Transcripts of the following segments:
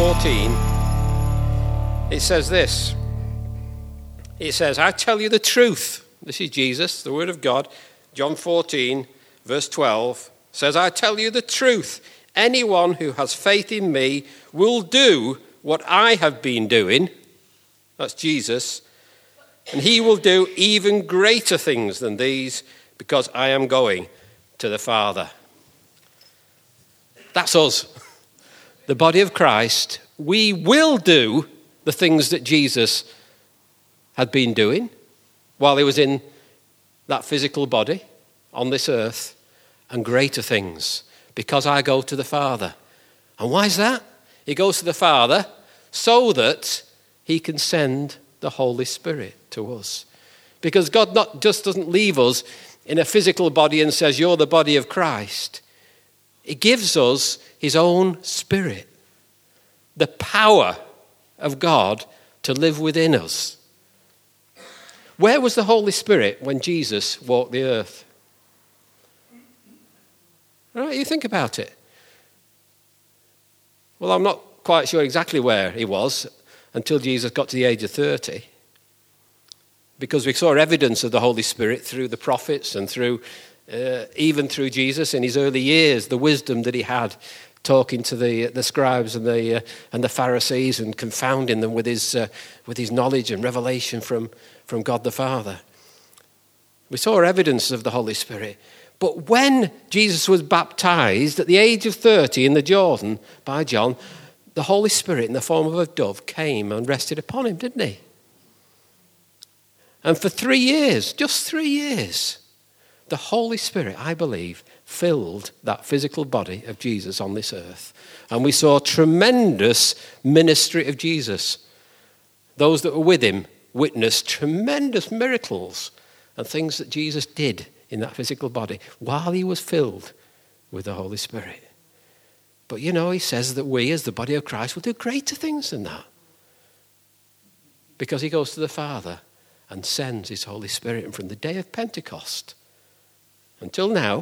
14, it says this. It says, I tell you the truth. This is Jesus, the word of God. John 14, verse 12, says, I tell you the truth. Anyone who has faith in me will do what I have been doing. That's Jesus. And he will do even greater things than these, because I am going to the Father. That's us. The body of Christ. We will do the things that Jesus had been doing while he was in that physical body on this earth, and greater things, because I go to the Father. And why is that? He goes to the Father so that he can send the Holy Spirit to us. Because God not just doesn't leave us in a physical body and says, you're the body of Christ. He gives us his own Spirit, the power of God to live within us. Where was the Holy Spirit when Jesus walked the earth? All right, you think about it. Well, I'm not quite sure exactly where he was until Jesus got to the age of 30. Because we saw evidence of the Holy Spirit through the prophets and through even through Jesus in his early years, the wisdom that he had talking to the scribes and the Pharisees and confounding them with his knowledge and revelation from God the Father. We saw evidence of the Holy Spirit. But when Jesus was baptized at the age of 30 in the Jordan by John, the Holy Spirit in the form of a dove came and rested upon him, didn't he? And for 3 years, just 3 years, the Holy Spirit, I believe, filled that physical body of Jesus on this earth. And we saw tremendous ministry of Jesus. Those that were with him witnessed tremendous miracles and things that Jesus did in that physical body while he was filled with the Holy Spirit. But he says that we as the body of Christ will do greater things than that. Because he goes to the Father and sends his Holy Spirit. And from the day of Pentecost until now,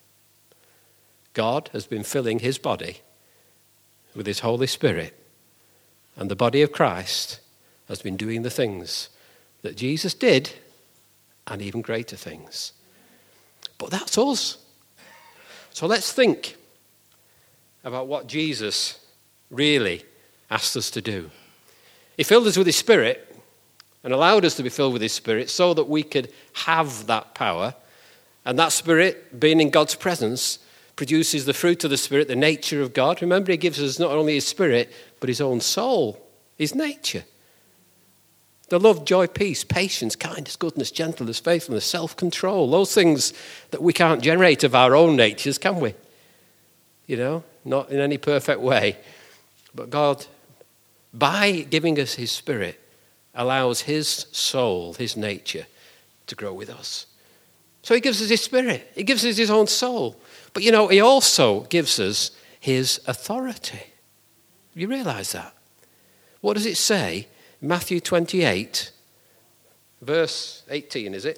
God has been filling his body with his Holy Spirit. And the body of Christ has been doing the things that Jesus did and even greater things. But that's us. So let's think about what Jesus really asked us to do. He filled us with his Spirit and allowed us to be filled with his Spirit so that we could have that power. And that Spirit, being in God's presence, produces the fruit of the Spirit, the nature of God. Remember, he gives us not only his Spirit, but his own soul, his nature. The love, joy, peace, patience, kindness, goodness, gentleness, faithfulness, self-control. Those things that we can't generate of our own natures, can we? Not in any perfect way. But God, by giving us his Spirit, allows his soul, his nature, to grow with us. So he gives us his Spirit. He gives us his own soul. But he also gives us his authority. You realise that? What does it say? Matthew 28, verse 18, is it?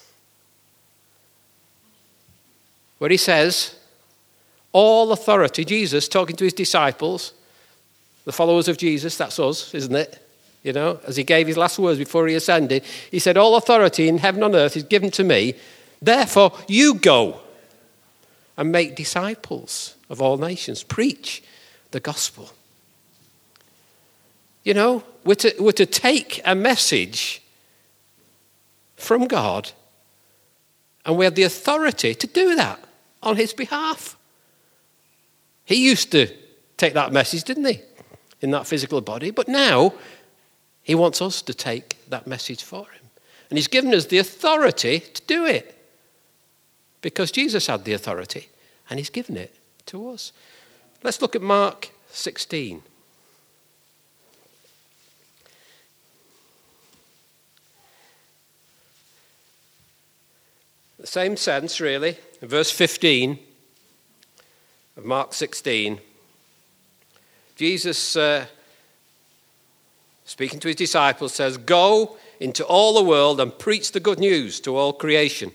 Where he says, all authority, Jesus talking to his disciples, the followers of Jesus, that's us, isn't it? As he gave his last words before he ascended, he said, all authority in heaven and earth is given to me. Therefore, you go and make disciples of all nations. Preach the gospel. We're to take a message from God, and we have the authority to do that on his behalf. He used to take that message, didn't he, in that physical body? But now he wants us to take that message for him. And he's given us the authority to do it. Because Jesus had the authority, and he's given it to us. Let's look at Mark 16. The same sense, really. In verse 15 of Mark 16, Jesus, speaking to his disciples, says, go into all the world and preach the good news to all creation.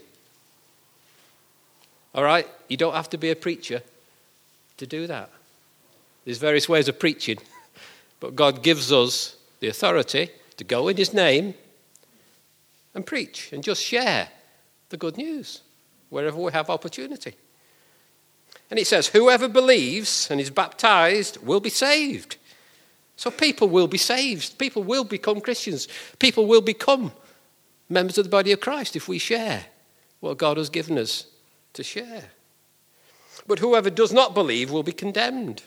All right? You don't have to be a preacher to do that. There's various ways of preaching. But God gives us the authority to go in his name and preach and just share the good news wherever we have opportunity. And it says, whoever believes and is baptized will be saved. So people will be saved. People will become Christians. People will become members of the body of Christ if we share what God has given us to share. But whoever does not believe will be condemned.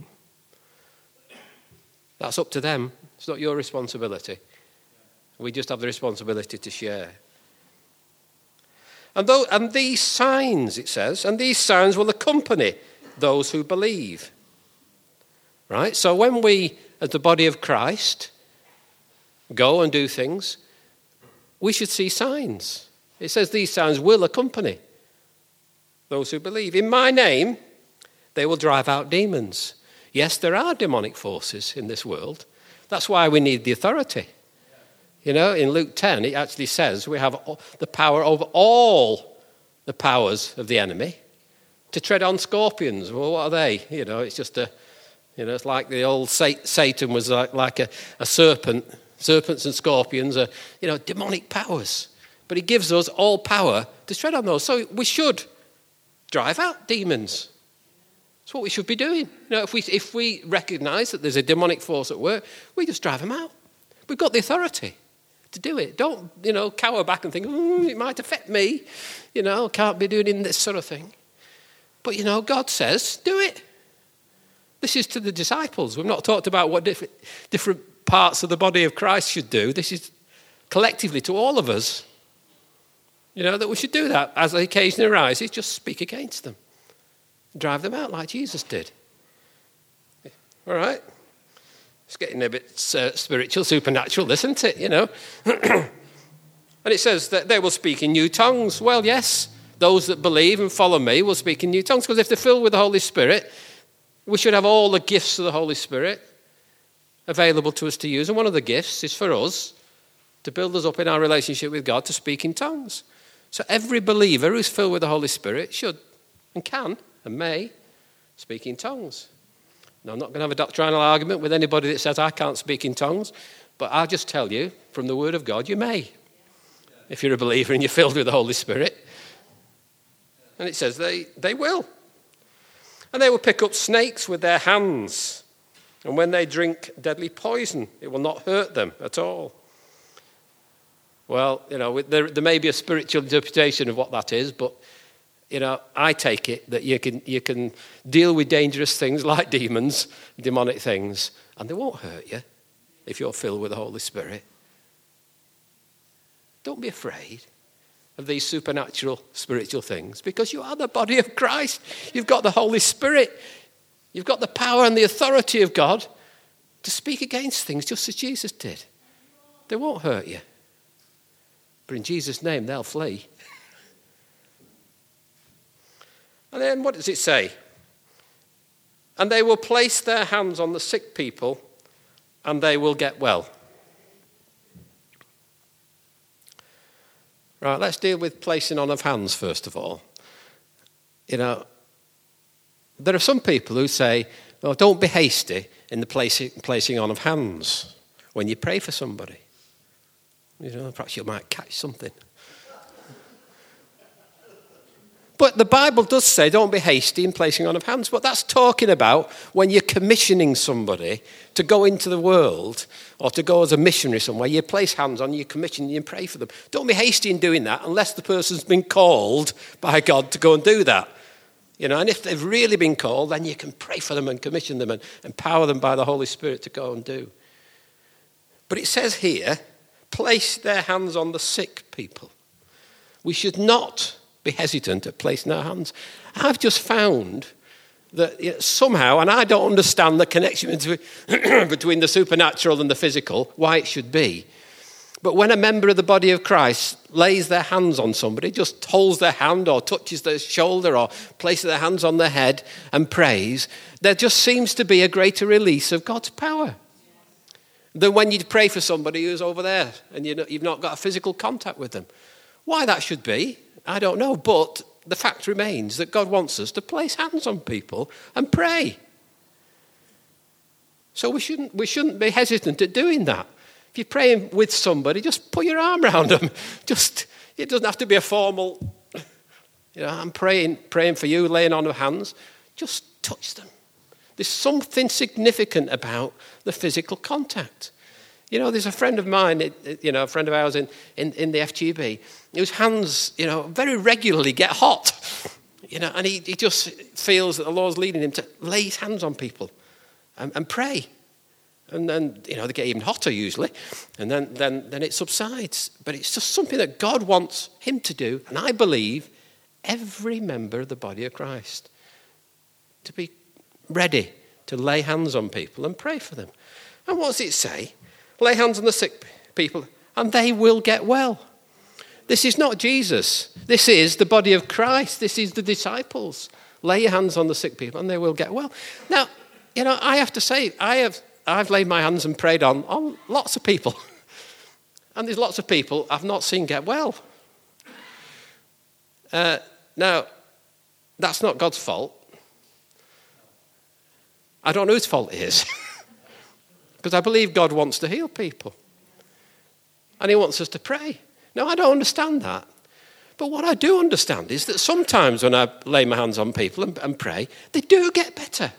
That's up to them. It's not your responsibility. We just have the responsibility to share. And these signs, it says, and these signs will accompany those who believe. Right? So when we, as the body of Christ, go and do things, we should see signs. It says these signs will accompany those who believe. In my name, they will drive out demons. Yes, there are demonic forces in this world. That's why we need the authority. You know, in Luke 10, it actually says we have the power over all the powers of the enemy to tread on scorpions. Well, what are they? You know, it's just it's like the old Satan was like a serpent. Serpents and scorpions are, demonic powers. But he gives us all power to tread on those. So we should drive out demons. That's what we should be doing. If we recognize that there's a demonic force at work, we just drive them out. We've got the authority to do it. Don't, cower back and think, it might affect me. Can't be doing this sort of thing. But, God says, do it. This is to the disciples. We've not talked about what different parts of the body of Christ should do. This is collectively to all of us. That we should do that. As the occasion arises, just speak against them. Drive them out like Jesus did. All right? It's getting a bit spiritual, supernatural, isn't it? And it says that they will speak in new tongues. Well, yes, those that believe and follow me will speak in new tongues, because if they're filled with the Holy Spirit, we should have all the gifts of the Holy Spirit available to us to use. And one of the gifts is for us to build us up in our relationship with God to speak in tongues. So every believer who's filled with the Holy Spirit should and can and may speak in tongues. Now, I'm not going to have a doctrinal argument with anybody that says I can't speak in tongues, but I'll just tell you from the Word of God, you may, if you're a believer and you're filled with the Holy Spirit. And it says they will. And they will pick up snakes with their hands. And when they drink deadly poison, it will not hurt them at all. Well, there may be a spiritual interpretation of what that is, but, I take it that you can deal with dangerous things like demons, demonic things, and they won't hurt you if you're filled with the Holy Spirit. Don't be afraid of these supernatural spiritual things, because you are the body of Christ. You've got the Holy Spirit. You've got the power and the authority of God to speak against things just as Jesus did. They won't hurt you. But in Jesus' name, they'll flee. And then what does it say? And they will place their hands on the sick people, and they will get well. Right, let's deal with placing on of hands first of all. There are some people who say, oh, don't be hasty in the placing on of hands when you pray for somebody. Perhaps you might catch something. But the Bible does say don't be hasty in placing on of hands, but that's talking about when you're commissioning somebody to go into the world or to go as a missionary somewhere. You place hands on, you commission, you pray for them. Don't be hasty in doing that unless the person's been called by God to go and do that. And if they've really been called, then you can pray for them and commission them and empower them by the Holy Spirit to go and do. But it says here, place their hands on the sick people. We should not be hesitant at placing our hands. I've just found that somehow, and I don't understand the connection between the supernatural and the physical, why it should be. But when a member of the body of Christ lays their hands on somebody, just holds their hand or touches their shoulder or places their hands on their head and prays, there just seems to be a greater release of God's power than when you pray for somebody who's over there and you've not got a physical contact with them. Why that should be, I don't know, but the fact remains that God wants us to place hands on people and pray. So we shouldn't be hesitant at doing that. If you're praying with somebody, just put your arm around them. It doesn't have to be a formal, I'm praying for you, laying on of hands. Just touch them. There's something significant about the physical contact. There's a friend of mine, a friend of ours in the FGB, whose hands, very regularly get hot. And he just feels that the Lord's leading him to lay his hands on people and pray. And then, they get even hotter usually. And then it subsides. But it's just something that God wants him to do. And I believe every member of the body of Christ to be ready to lay hands on people and pray for them. And what does it say? Lay hands on the sick people and they will get well. This is not Jesus. This is the body of Christ. This is the disciples. Lay your hands on the sick people and they will get well. Now, I have to say, I've laid my hands and prayed on lots of people. And there's lots of people I've not seen get well. Now, that's not God's fault. I don't know whose fault it is. Because I believe God wants to heal people. And he wants us to pray. Now, I don't understand that. But what I do understand is that sometimes when I lay my hands on people and pray, they do get better.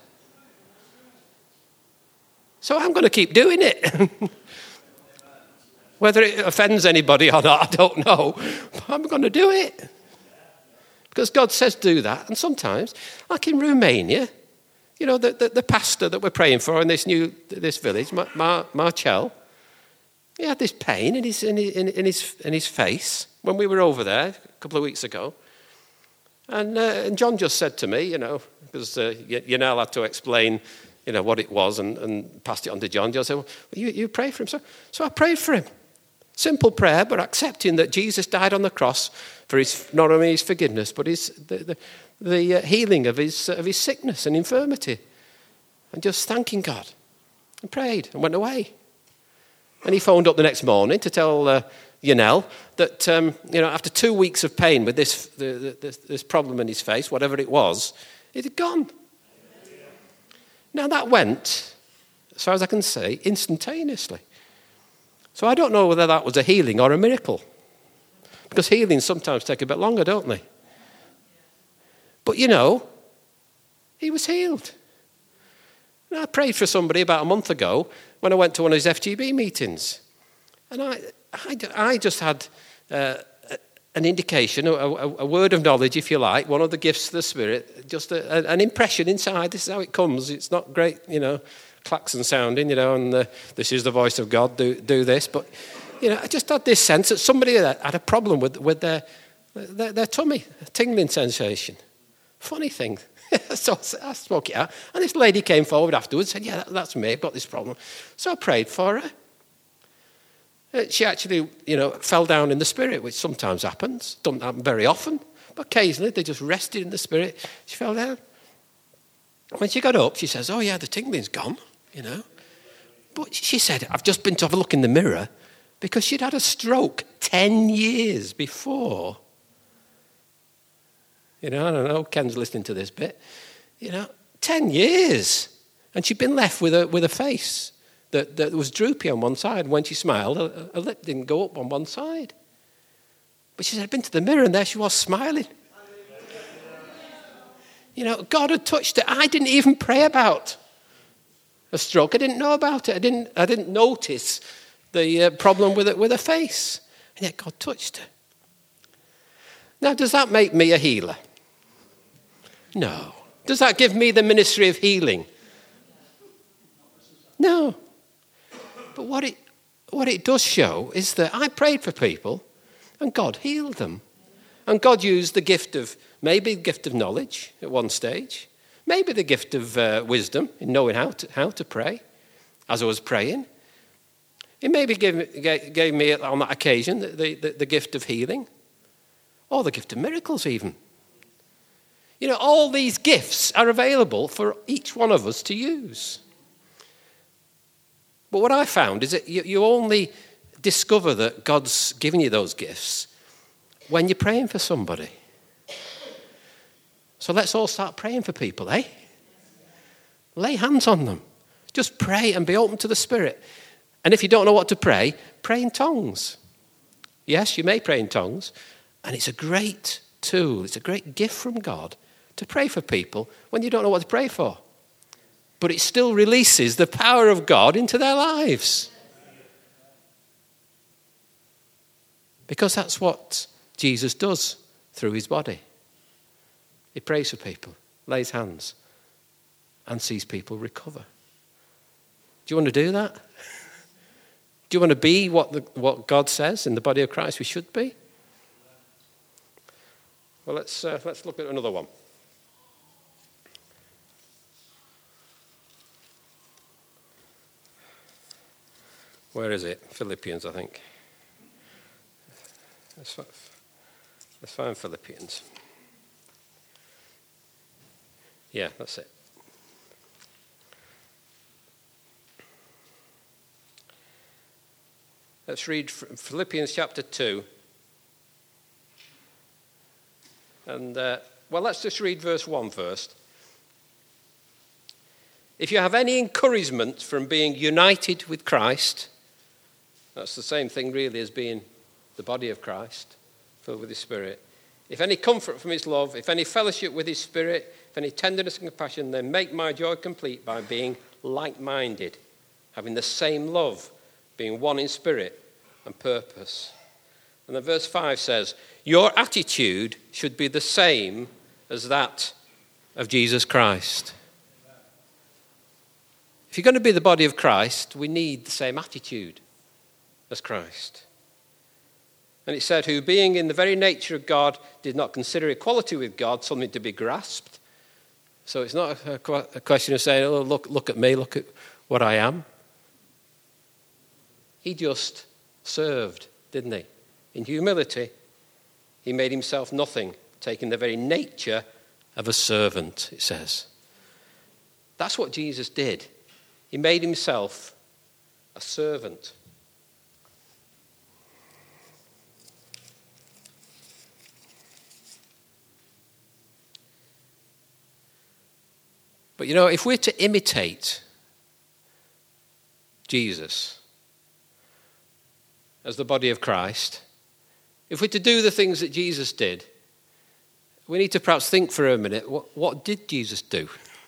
So I'm going to keep doing it. Whether it offends anybody or not, I don't know. But I'm going to do it. Because God says do that. And sometimes, like in Romania, the pastor that we're praying for in this village, Marcel, he had this pain in his face when we were over there a couple of weeks ago. And John just said to me, because Yanel had to explain, what it was and passed it on to John. John said, well, you pray for him. So I prayed for him. Simple prayer, but accepting that Jesus died on the cross for not only his forgiveness, but the healing of his sickness and infirmity. And just thanking God. And prayed and went away. And he phoned up the next morning to tell Yanel that, after 2 weeks of pain with this problem in his face, whatever it was, it had gone. Now that went, as far as I can say, instantaneously. So I don't know whether that was a healing or a miracle. Because healings sometimes take a bit longer, don't they? But he was healed. And I prayed for somebody about a month ago when I went to one of his FGB meetings. And I just had an indication, a word of knowledge, if you like, one of the gifts of the Spirit, just an impression inside. This is how it comes. It's not great, klaxon sounding, and this is the voice of God, do this. But, I just had this sense that somebody had a problem with their tummy, a tingling sensation. Funny thing. So I spoke it out. And this lady came forward afterwards and said, yeah, that's me, I've got this problem. So I prayed for her. She actually, fell down in the Spirit, which sometimes happens. Doesn't happen very often. But occasionally they just rested in the Spirit. She fell down. When she got up, she says, oh yeah, the tingling's gone, But she said, I've just been to have a look in the mirror because she'd had a stroke 10 years before. I don't know, Ken's listening to this bit. 10 years. And she'd been left with a face that was droopy on one side. When she smiled, her lip didn't go up on one side. But she said, I'd been to the mirror and there she was smiling. God had touched her. I didn't even pray about a stroke. I didn't know about it. I didn't notice the problem with her face. And yet God touched her. Now, does that make me a healer? No. Does that give me the ministry of healing? No. But what it does show is that I prayed for people and God healed them. And God used the gift of, maybe the gift of knowledge at one stage, maybe the gift of wisdom in knowing how to pray as I was praying. He maybe gave me on that occasion the gift of healing or the gift of miracles even. All these gifts are available for each one of us to use. But what I found is that you only discover that God's given you those gifts when you're praying for somebody. So let's all start praying for people, eh? Lay hands on them. Just pray and be open to the Spirit. And if you don't know what to pray, pray in tongues. Yes, you may pray in tongues. And it's a great tool. It's a great gift from God to pray for people when you don't know what to pray for. But it still releases the power of God into their lives. Because that's what Jesus does through his body. He prays for people, lays hands, and sees people recover. Do you want to do that? Do you want to be what God says in the body of Christ we should be? Well, let's look at another one. Where is it? Philippians, I think. Let's find Philippians. Yeah, that's it. Let's read Philippians chapter 2. And, let's just read verse 1 first. If you have any encouragement from being united with Christ, that's the same thing really as being the body of Christ, filled with his Spirit. If any comfort from his love, if any fellowship with his Spirit, if any tenderness and compassion, then make my joy complete by being like-minded, having the same love, being one in spirit and purpose. And then verse 5 says, your attitude should be the same as that of Jesus Christ. If you're going to be the body of Christ, we need the same attitude as Christ. And it said, who being in the very nature of God did not consider equality with God something to be grasped. So it's not a question of saying, oh, look at me, look at what I am. He just served, didn't he? In humility, he made himself nothing, taking the very nature of a servant, it says. That's what Jesus did. He made himself a servant. But if we're to imitate Jesus as the body of Christ, if we're to do the things that Jesus did, we need to perhaps think for a minute, what did Jesus do?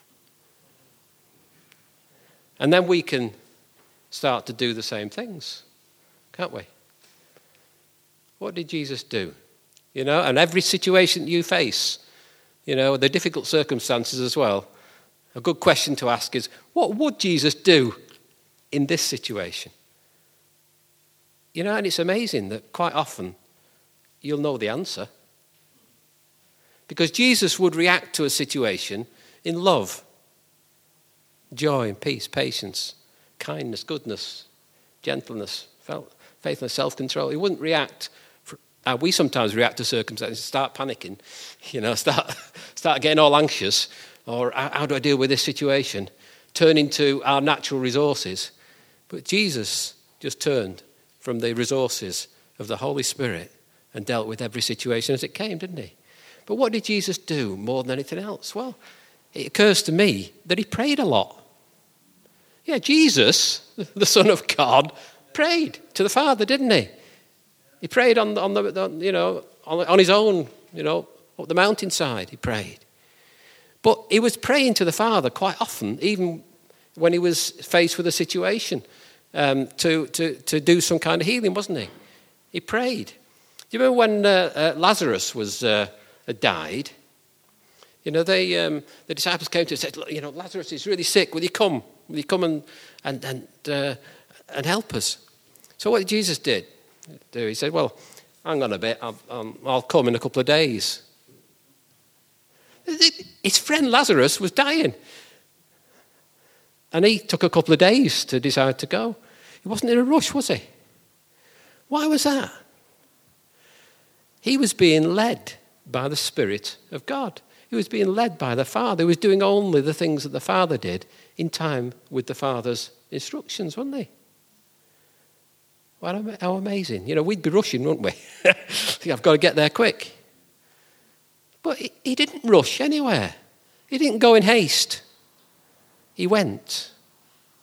And then we can start to do the same things, can't we? What did Jesus do? And every situation you face, the difficult circumstances as well, a good question to ask is, what would Jesus do in this situation? And it's amazing that quite often you'll know the answer. Because Jesus would react to a situation in love, joy and peace, patience, kindness, goodness, gentleness, faithfulness, self-control. He wouldn't react. We sometimes react to circumstances, start panicking, start getting all anxious, or how do I deal with this situation? Turning to our natural resources. But Jesus just turned from the resources of the Holy Spirit and dealt with every situation as it came, didn't he? But what did Jesus do more than anything else? Well, it occurs to me that he prayed a lot. Yeah, Jesus, the Son of God, prayed to the Father, didn't he? He prayed on his own, up the mountainside. He prayed, but he was praying to the Father quite often, even when he was faced with a situation to do some kind of healing, wasn't he? He prayed. Do you remember when Lazarus was had died? The disciples came to him and said, Lazarus is really sick. Will you come? Will you come and help us? So what did Jesus do? He said, well, hang on a bit. I'll come in a couple of days. His friend Lazarus was dying. And he took a couple of days to decide to go. He wasn't in a rush, was he? Why was that? He was being led by the Spirit of God. He was being led by the Father. He was doing only the things that the Father did in time with the Father's instructions, wasn't he? Well, how amazing. We'd be rushing, wouldn't we? I've got to get there quick. But he didn't rush anywhere. He didn't go in haste. He went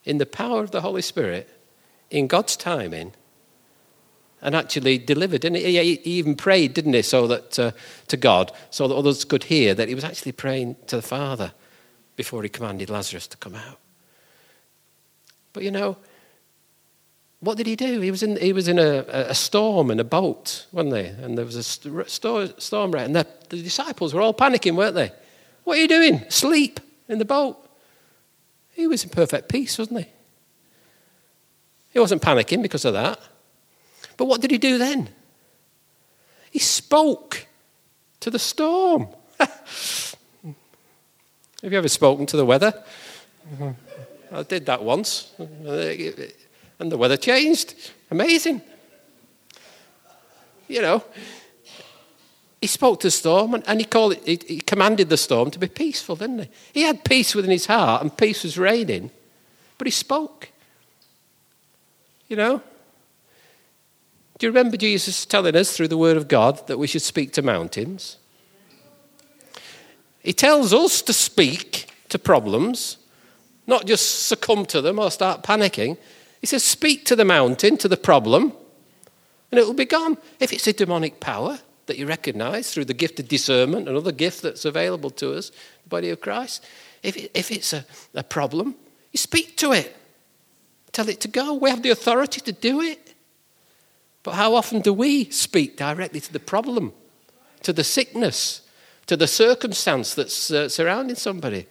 in the power of the Holy Spirit, in God's timing, and actually delivered. And he even prayed, didn't he, so that to God, so that others could hear that he was actually praying to the Father before he commanded Lazarus to come out. But what did he do? He was in a storm in a boat, wasn't he? And there was a storm right, and the disciples were all panicking, weren't they? What are you doing? Sleep in the boat. He was in perfect peace, wasn't he? He wasn't panicking because of that. But what did he do then? He spoke to the storm. Have you ever spoken to the weather? I did that once. And the weather changed. Amazing. He spoke to the storm and he commanded the storm to be peaceful, didn't he? He had peace within his heart and peace was reigning. But he spoke. Do you remember Jesus telling us through the Word of God that we should speak to mountains? He tells us to speak to problems, not just succumb to them or start panicking. He says, speak to the mountain, to the problem, and it will be gone. If it's a demonic power that you recognize through the gift of discernment, another gift that's available to us, the body of Christ, if it's a problem, you speak to it. Tell it to go. We have the authority to do it. But how often do we speak directly to the problem, to the sickness, to the circumstance that's surrounding somebody?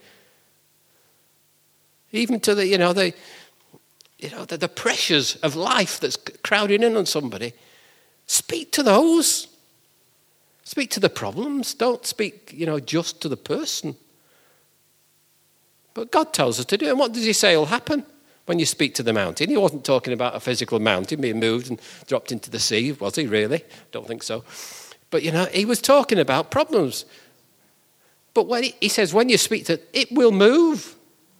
Even to the pressures of life that's crowding in on somebody. Speak to those. Speak to the problems. Don't speak, just to the person. But God tells us to do it. And what does he say will happen when you speak to the mountain? He wasn't talking about a physical mountain being moved and dropped into the sea, was he really? Don't think so. But, he was talking about problems. But when he says, when you speak to it, it will move.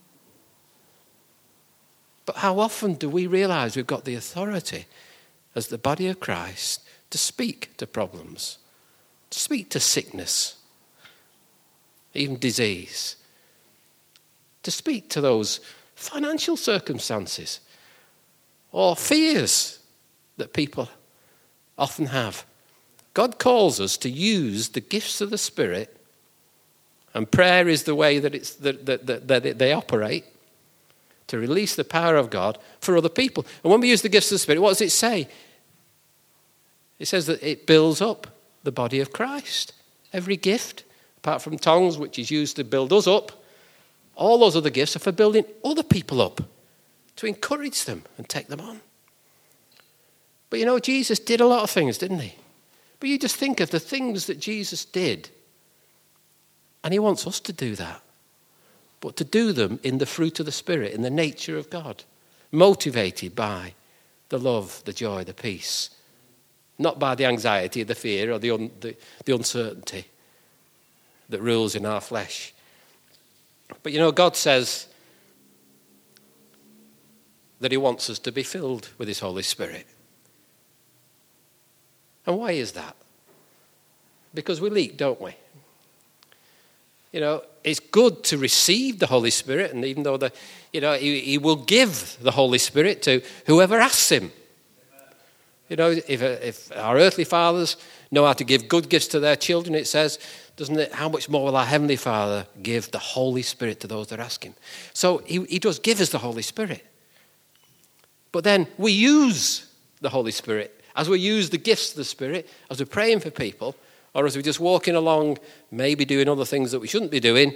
But how often do we realize we've got the authority as the body of Christ to speak to problems, to speak to sickness, even disease, to speak to those financial circumstances or fears that people often have? God calls us to use the gifts of the Spirit, and prayer is the way that they operate, to release the power of God for other people. And when we use the gifts of the Spirit, what does it say? It says that it builds up the body of Christ. Every gift, apart from tongues, which is used to build us up, all those other gifts are for building other people up, to encourage them and take them on. But Jesus did a lot of things, didn't he? But you just think of the things that Jesus did, and he wants us to do that. But to do them in the fruit of the Spirit, in the nature of God, motivated by the love, the joy, the peace, not by the anxiety, the fear, or the uncertainty that rules in our flesh. But God says that he wants us to be filled with his Holy Spirit. And why is that? Because we leak, don't we? It's good to receive the Holy Spirit, and even though he will give the Holy Spirit to whoever asks him. If our earthly fathers know how to give good gifts to their children, it says, doesn't it, how much more will our Heavenly Father give the Holy Spirit to those that ask him? So he does give us the Holy Spirit. But then we use the Holy Spirit as we use the gifts of the Spirit, as we're praying for people, or as we're just walking along, maybe doing other things that we shouldn't be doing,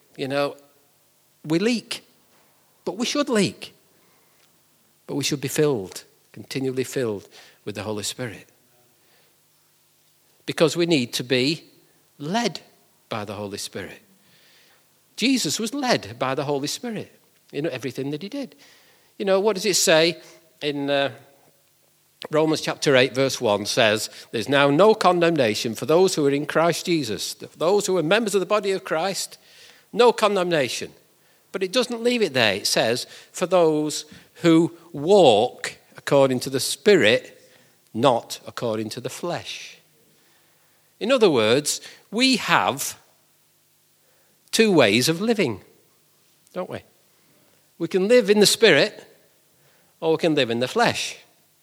we leak. But we should leak. But we should be filled, continually filled with the Holy Spirit. Because we need to be led by the Holy Spirit. Jesus was led by the Holy Spirit in everything that he did. What does it say in Romans chapter 8 verse 1 says, there's now no condemnation for those who are in Christ Jesus. Those who are members of the body of Christ, no condemnation. But it doesn't leave it there. It says, for those who walk according to the Spirit, not according to the flesh. In other words, we have two ways of living, don't we? We can live in the Spirit, or we can live in the flesh.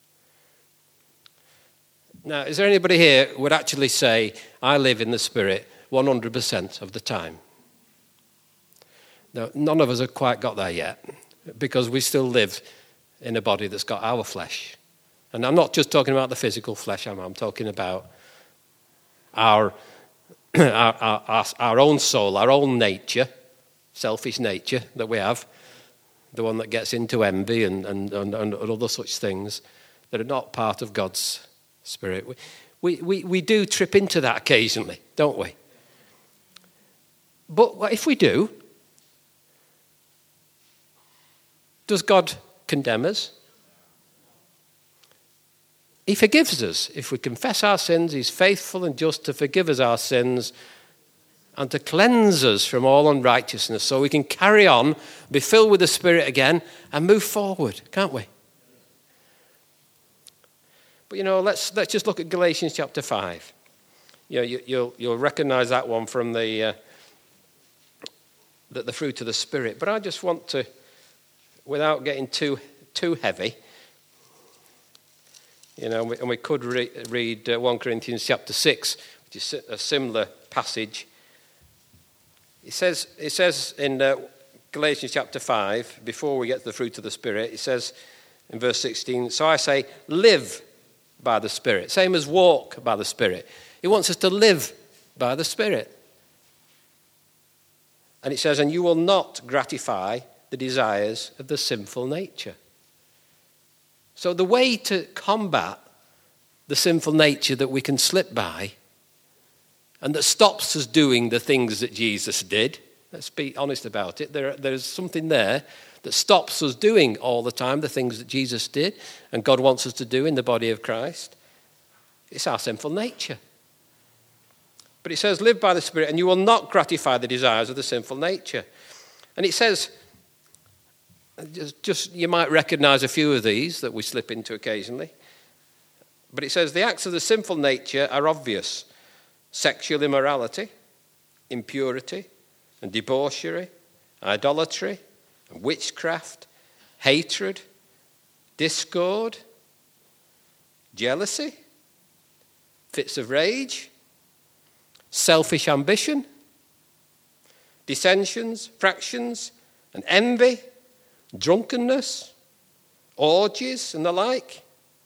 Now, is there anybody here who would actually say, I live in the Spirit 100% of the time? No, none of us have quite got there yet, because we still live in a body that's got our flesh. And I'm not just talking about the physical flesh, I'm talking about our own soul, our own nature, selfish nature that we have, the one that gets into envy and other such things that are not part of God's Spirit. We do trip into that occasionally, don't we? But if we do, does God condemn us? He forgives us. If we confess our sins, he's faithful and just to forgive us our sins and to cleanse us from all unrighteousness so we can carry on, be filled with the Spirit again and move forward, can't we? But, let's just look at Galatians chapter 5. You'll recognize that one from the fruit of the Spirit. But I just want to, without getting too heavy, and we could read 1 Corinthians chapter 6, which is a similar passage. It says in Galatians chapter 5, before we get to the fruit of the Spirit, it says in verse 16, so I say, live by the Spirit. Same as walk by the Spirit. He wants us to live by the Spirit. And it says, and you will not gratify the desires of the sinful nature. So the way to combat the sinful nature that we can slip by and that stops us doing the things that Jesus did, let's be honest about it, there's something there that stops us doing all the time the things that Jesus did and God wants us to do in the body of Christ. It's our sinful nature. But it says, live by the Spirit and you will not gratify the desires of the sinful nature. And it says, just you might recognize a few of these that we slip into occasionally. But it says the acts of the sinful nature are obvious. Sexual immorality, impurity and debauchery, idolatry and witchcraft, hatred, discord, jealousy, fits of rage, selfish ambition, dissensions, fractions and envy, drunkenness, orgies, and the like.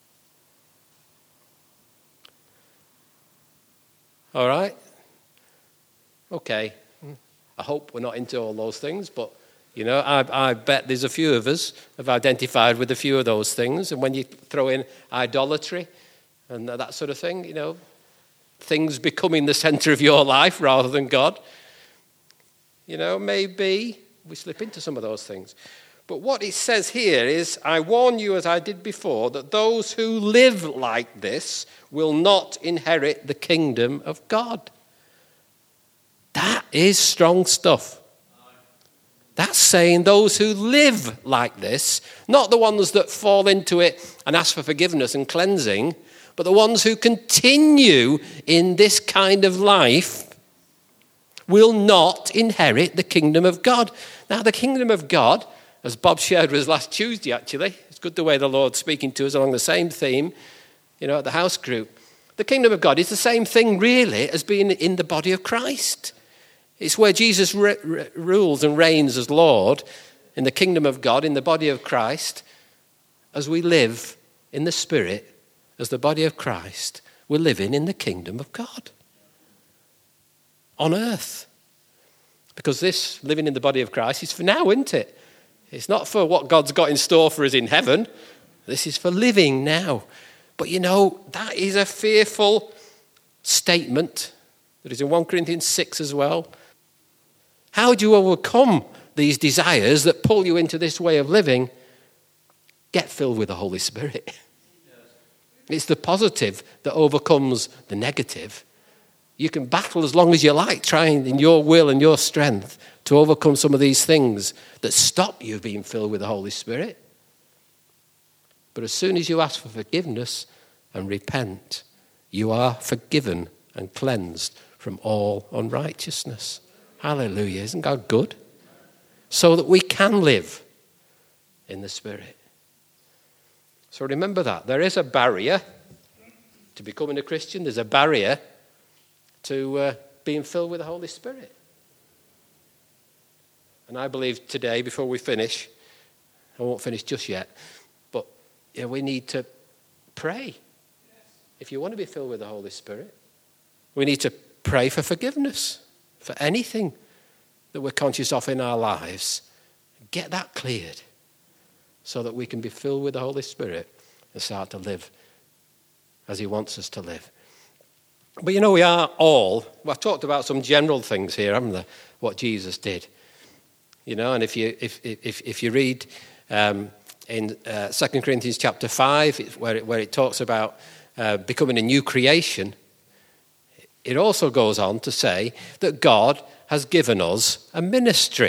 All right? Okay. I hope we're not into all those things, but, I bet there's a few of us have identified with a few of those things. And when you throw in idolatry and that sort of thing, things becoming the center of your life rather than God, maybe we slip into some of those things. But what it says here is, I warn you as I did before, that those who live like this will not inherit the kingdom of God. That is strong stuff. That's saying those who live like this, not the ones that fall into it and ask for forgiveness and cleansing, but the ones who continue in this kind of life will not inherit the kingdom of God. Now, the kingdom of God, as Bob shared with us last Tuesday, actually. It's good the way the Lord's speaking to us along the same theme, at the house group. The kingdom of God is the same thing, really, as being in the body of Christ. It's where Jesus rules and reigns as Lord in the kingdom of God, in the body of Christ, as we live in the Spirit, as the body of Christ. We're living in the kingdom of God on earth. Because this living in the body of Christ is for now, isn't it? It's not for what God's got in store for us in heaven. This is for living now. But that is a fearful statement that is in 1 Corinthians 6 as well. How do you overcome these desires that pull you into this way of living? Get filled with the Holy Spirit. It's the positive that overcomes the negative. You can battle as long as you like, trying in your will and your strength to overcome some of these things that stop you being filled with the Holy Spirit. But as soon as you ask for forgiveness and repent, you are forgiven and cleansed from all unrighteousness. Hallelujah. Isn't God good? So that we can live in the Spirit. So remember that. There is a barrier to becoming a Christian. There's a barrier to being filled with the Holy Spirit. And I believe today, before we finish, I won't finish just yet, but we need to pray. If you want to be filled with the Holy Spirit, we need to pray for forgiveness for anything that we're conscious of in our lives. Get that cleared so that we can be filled with the Holy Spirit and start to live as he wants us to live. But we are all, I've talked about some general things here, haven't I? What Jesus did. And if you read in 2 Corinthians chapter 5, where it talks about becoming a new creation, it also goes on to say that God has given us a ministry.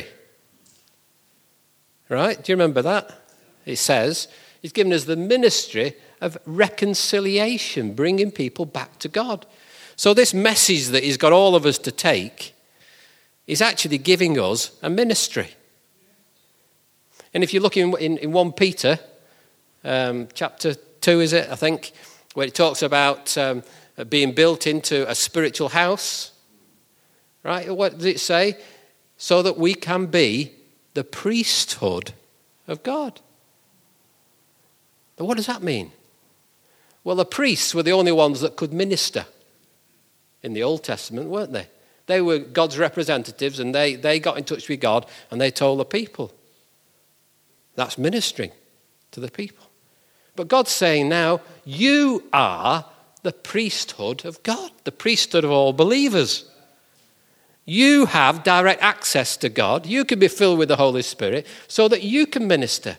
Right? Do you remember that? It says he's given us the ministry of reconciliation, bringing people back to God. So this message that he's got all of us to take is actually giving us a ministry. And if you look in 1 Peter, chapter 2, is it, I think, where it talks about being built into a spiritual house, right? What does it say? So that we can be the priesthood of God. But what does that mean? Well, the priests were the only ones that could minister in the Old Testament, weren't they? They were God's representatives, and they got in touch with God, and they told the people. That's ministering to the people. But God's saying now, you are the priesthood of God, the priesthood of all believers. You have direct access to God. You can be filled with the Holy Spirit so that you can minister.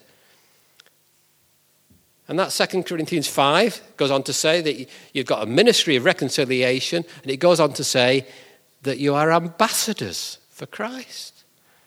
And that 2 Corinthians 5 goes on to say that you've got a ministry of reconciliation, and it goes on to say that you are ambassadors for Christ.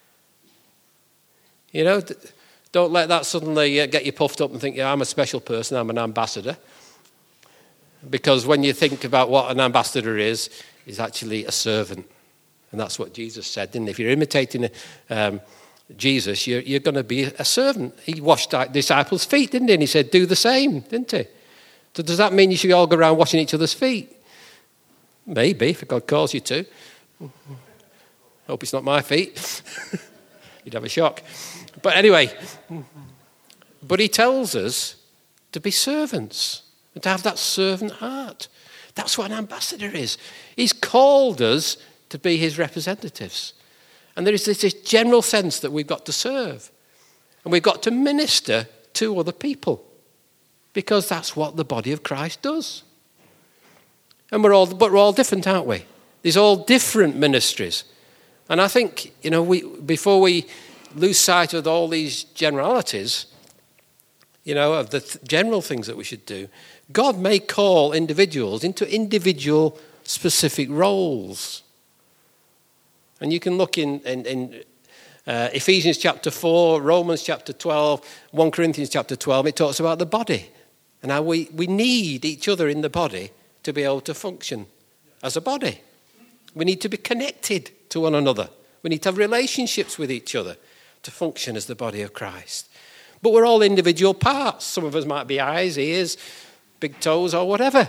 Don't let that suddenly get you puffed up and think, I'm a special person, I'm an ambassador. Because when you think about what an ambassador is, he's actually a servant. And that's what Jesus said, didn't he? If you're imitating Jesus, you're going to be a servant. He washed disciples' feet, didn't he? And he said, do the same, didn't he? So does that mean you should all go around washing each other's feet? Maybe, if God calls you to. Hope it's not my feet. You'd have a shock. But anyway, but he tells us to be servants and to have that servant heart. That's what an ambassador is. He's called us to be his representatives. And there is this general sense that we've got to serve. And we've got to minister to other people. Because that's what the body of Christ does. And we're all different, aren't we? There's all different ministries. And I think, before we lose sight of all these generalities, of the general things that we should do, God may call individuals into individual specific roles. And you can look in Ephesians chapter 4, Romans chapter 12, 1 Corinthians chapter 12, it talks about the body. And how we need each other in the body to be able to function as a body. We need to be connected to one another. We need to have relationships with each other to function as the body of Christ. But we're all individual parts. Some of us might be eyes, ears, big toes, or whatever.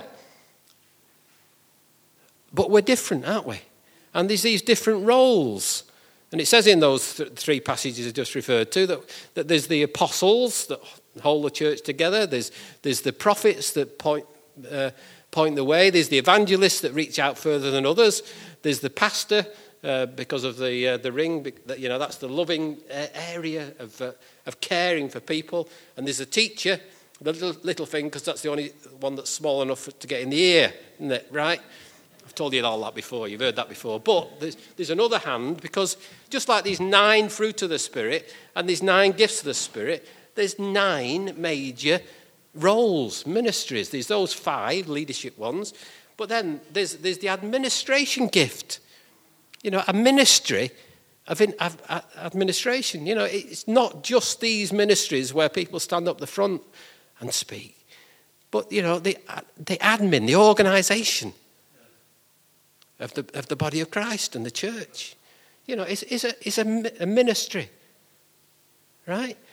But we're different, aren't we? And there's these different roles. And it says in those three passages I just referred to that there's the apostles that hold the church together. There's the prophets that point the way. There's the evangelists that reach out further than others. There's the pastor because of the ring. That's the loving area of caring for people. And there's the teacher, the little thing, because that's the only one that's small enough to get in the ear, isn't it? Right? I've told you all that before. You've heard that before. But there's another hand, because just like these 9 fruit of the Spirit and these 9 gifts of the Spirit, there's 9 major roles, ministries. There's those 5 leadership ones. But then there's the administration gift. A ministry of administration. It's not just these ministries where people stand up the front and speak. But, the admin, the organisation of the body of Christ and the church. Is a ministry. Right?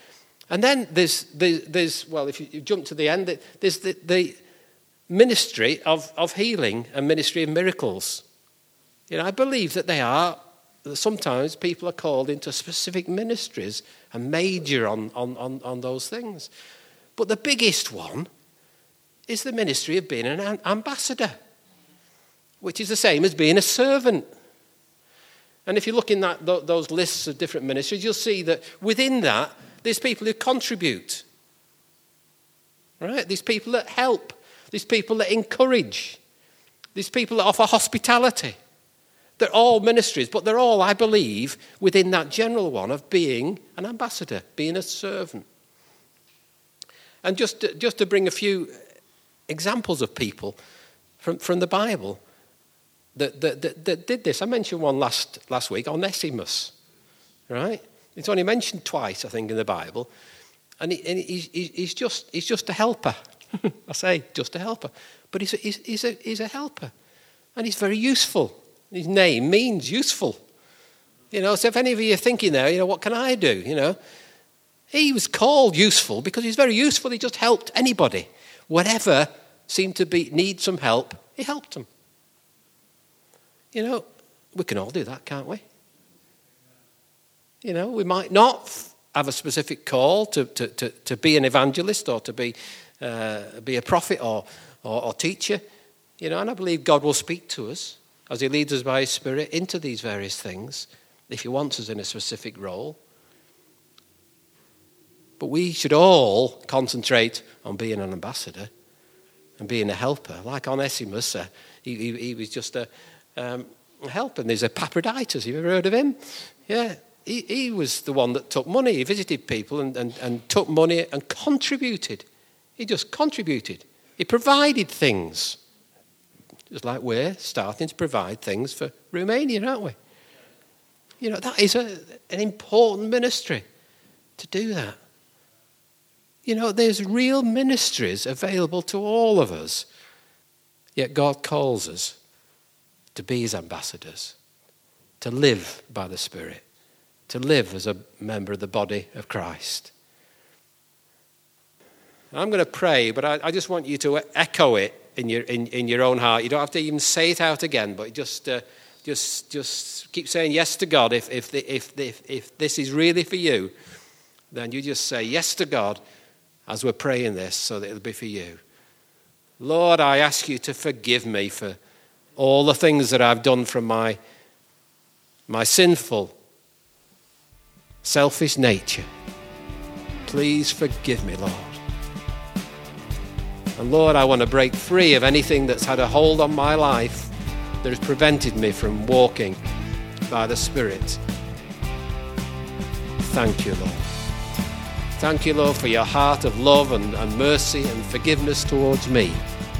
And then there's well, if you jump to the end, there's the ministry of healing and ministry of miracles. I believe that sometimes people are called into specific ministries and major on those things. But the biggest one is the ministry of being an ambassador, which is the same as being a servant. And if you look in those lists of different ministries, you'll see that within that, there's people who contribute. Right? There's people that help. There's people that encourage. There's people that offer hospitality. They're all ministries, but they're all, I believe, within that general one of being an ambassador, being a servant. And just to bring a few examples of people from the Bible that did this. I mentioned one last week, Onesimus, right? It's only mentioned twice, I think, in the Bible. And he's just a helper. I say just a helper. But he's a helper. And he's very useful. His name means useful. So if any of you are thinking there, what can I do? He was called useful because he's very useful. He just helped anybody. Whatever seemed to need some help, he helped them. We can all do that, can't we? We might not have a specific call to be an evangelist or to be a prophet or teacher. And I believe God will speak to us as he leads us by his Spirit into these various things if he wants us in a specific role. But we should all concentrate on being an ambassador and being a helper. Like Onesimus, he was just a helper. And there's Epaphroditus. Have you ever heard of him? Yeah. He was the one that took money. He visited people and took money and contributed. He just contributed. He provided things. Just like we're starting to provide things for Romania, aren't we? That is an important ministry to do that. There's real ministries available to all of us. Yet God calls us to be his ambassadors, to live by the Spirit, to live as a member of the body of Christ. I'm going to pray, but I just want you to echo it in your own heart. You don't have to even say it out again, but just keep saying yes to God. If this is really for you, then you just say yes to God as we're praying this, so that it'll be for you. Lord, I ask you to forgive me for all the things that I've done from my sinful, selfish nature. Please forgive me, Lord. And Lord, I want to break free of anything that's had a hold on my life that has prevented me from walking by the Spirit. Thank you, Lord. Thank you, Lord, for your heart of love and mercy and forgiveness towards me,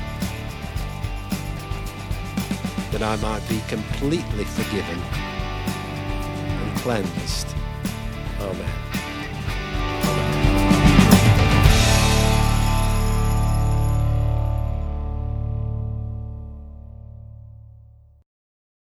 that I might be completely forgiven and cleansed. Amen.